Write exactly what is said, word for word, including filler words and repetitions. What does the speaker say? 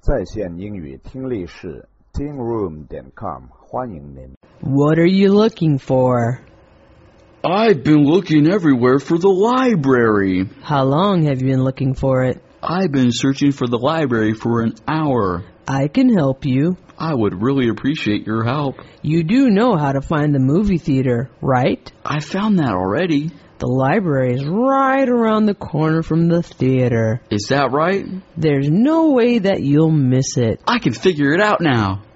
在线英语听力室 teen room 点 com 欢迎您。 What are you looking for? I've been looking everywhere for the library. How long have you been looking for it? I've been searching for the library for an hour. I can help you. I would really appreciate your help. You do know how to find the movie theater, right? I found that already. The library is right around the corner from the theater. Is that right? There's no way that you'll miss it. I can figure it out now.